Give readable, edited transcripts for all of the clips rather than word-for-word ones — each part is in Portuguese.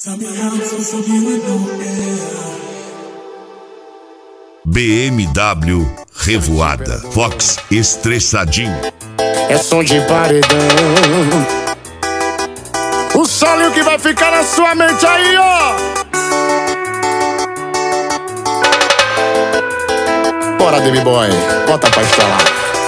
BMW Revoada, Fox Estressadinho. É som de paredão. O solinho que vai ficar na sua mente aí, ó. Bora, Baby Boy, bota pra instalar.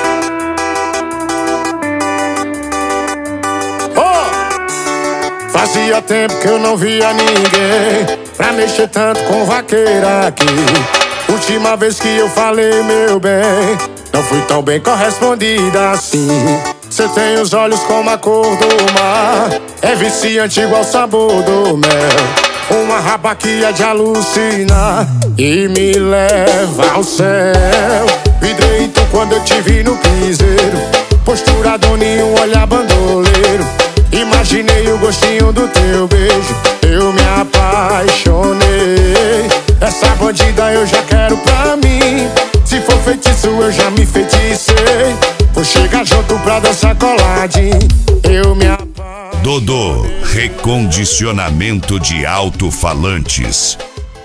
Fazia tempo que eu não via ninguém pra mexer tanto com vaqueira aqui. Última vez que eu falei, meu bem, não fui tão bem correspondida assim. Cê tem os olhos como a cor do mar, é viciante igual o sabor do mel. Uma raba que é de alucinar e me leva ao céu. Vidreito quando eu te vi no piseiro, postura doninho, olhar bandoleiro. Imaginei o gostinho do teu beijo, eu me apaixonei. Essa bandida eu já quero pra mim, se for feitiço eu já me feticei. Vou chegar junto pra dançar coladinho, eu me apaixonei. Dodô, recondicionamento de alto-falantes.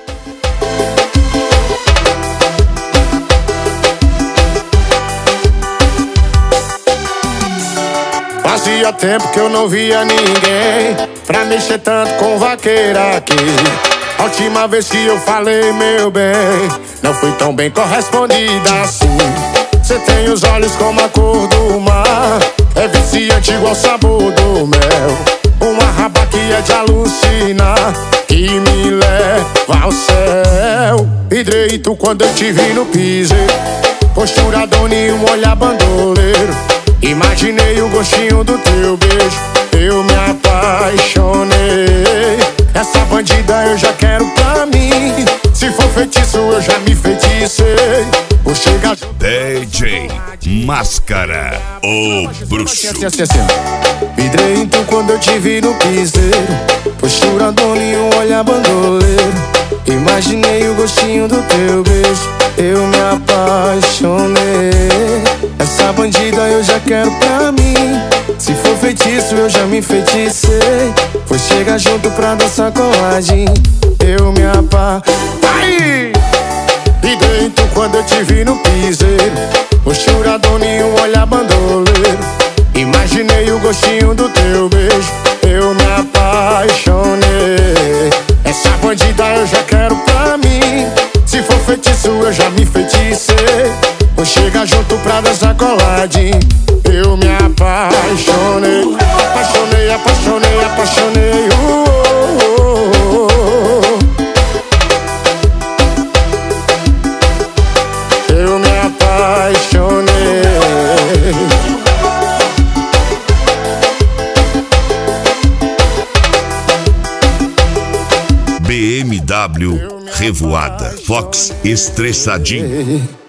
Fazia tempo que eu não via ninguém pra mexer tanto com vaqueira aqui. A última vez que eu falei, meu bem, não fui tão bem correspondida assim. Cê tem os olhos como a cor do mar, é viciante igual o sabor do mel. Uma raba que é de alucinar e me leva ao céu. Vidreito quando eu te vi no piseiro, postura doninho, olhar bandoleiro. Imaginei o gostinho do teu beijo, eu me apaixonei. Essa bandida eu já quero pra mim, se for feitiço eu já me feticei. Vou chegar DJ Máscara, o bruxo. Assim. Vidreito quando eu te vi no piseiro, postura doninho, olhar bandoleiro. Imaginei o gostinho do teu beijo, eu me apaixonei. Essa bandida eu já quero pra mim, se for feitiço eu já me feticei. Vou chegar junto pra dançar coladinho, eu me apaixonei. Vidreito quando eu te vi no piseiro, postura doninho, olhar bandoleiro. Imaginei o gostinho do teu beijo, eu me apaixonei. Essa bandida eu já quero pra mim, se for feitiço eu já me feticei. Vou chegar junto pra dançar coladinho, eu me apaixonei. Apaixonei, apaixonei, apaixonei. Eu me apaixonei. BMW Revoada, Fox Estressadinho.